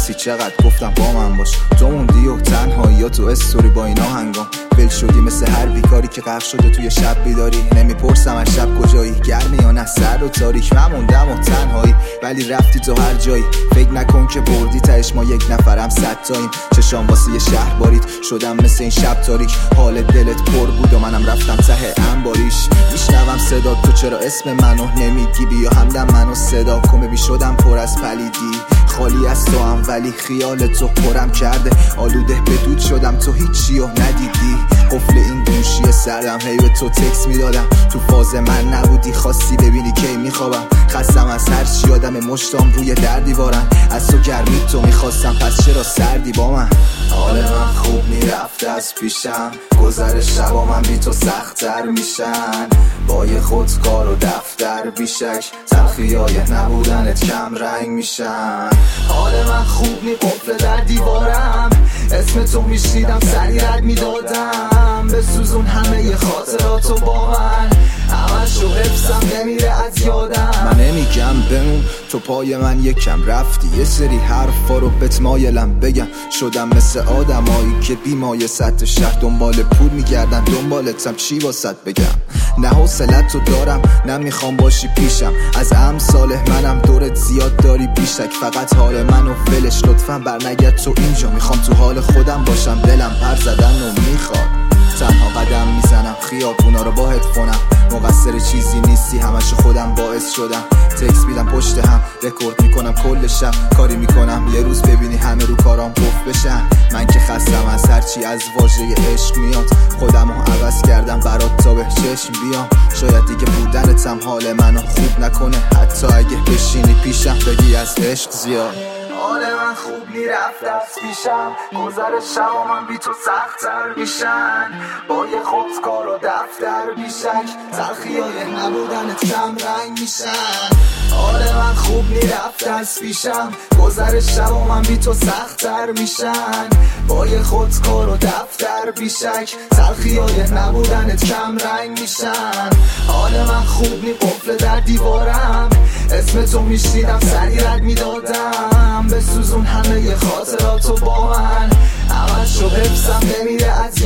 نیستی چقدر گفتم با من باش. تو موندی و تنهایی تو استوری با این آهنگام ول شدی مثل هر بیکاری که غرق شده توی شب بیداری. نمیپرسم از شب کجایی، گرمی یا نه سرد و تاریک. من موندم و تنهایی ولی رفتی تو هر جایی. فکر نکن که بردی تهش ما یک نفرم 100 تاییم. چشام واسه یه شهر بارید شدم مثل این شب تاریک. حال دلت پر بود و منم رفتم ته انباریش. میشنوم صدا تو چرا اسم منو نمیگی، بیا همدم منو صدا کن ببین شدم پر از پلیدی. خالی از تو هم ولی خیال تو پرم کرده. آلوده به دود شدم تو هیچی و ندیدی. قفل این گوشی سردم هی به تو تکس میدادم. تو فاز من نبودی خواستی ببینی کی میخوابم. خستم از هر چی آدم مشتام روی در دیوارن. از تو گرمی تو میخواستم پس چرا سردی با من. حال من خوب میرفت از پیشم، گذر شبا من بی تو سخت‌تر میشن. با یه خودکار و دفتر بیشک تلخیای نبودنت کم رنگ میشن. حال من خوب نی قفل در دیوارم، اسم تو میشنیدم سری رد میدادم. به سوزون همه ی خاطراتو با من، همشو حفظم نمیره از یادم. من نمیگم بمون تو پای من یکم رفتی. یه سری حرفا رو بهت مایلم بگم. شدم مثل آدمایی که بیمایه سطح شهر دنبال پول میگردن. دنبالتم چی واسط بگم؟ نه حوصلت رو دارم نه میخوام باشی پیشم. از امثال منم دورت زیاد داری بیشک. فقط حال منو ولش لطفا برنگرد تو اینجا. میخوام تو حال خودم باشم، دلم پر زدن و میخواد. تنها قدم میزنم خیابونا رو با هدفونم. مقصر چیزی نیستی همشو خودم باعث شدم. تکس میدم پشت هم رکورد میکنم کل شب. کاری میکنم یه روز ببینی همه رو کارام پف بشن. من که خستم از هرچی از واژه عشق میاد. خودمو عوض کردم برات تا به چشم بیام. شاید دیگه بودنتم حال منو خوب نکنه، حتی اگه بشینی پیشم بگی از عشق زیاد. حال من خوب میرفت از پیشم، گذر شبا من بی تو سخت‌تر میشن. با یه خودکار و دفتر بیشک تلخیای نبودنت کم رنگ میشن. حال من خوب میرفت از پیشم، گذر شبا من بی تو سخت‌تر میشن. با یه خودکار و دفتر بیشک تلخیای نبودنت کم رنگ میشن. حال من خوب نی قفل در دیوارم، اسم تو میشنیدم سری رد میدادم. به سوزون همه ی خاطراتو با من، همشو حفظم نمیره از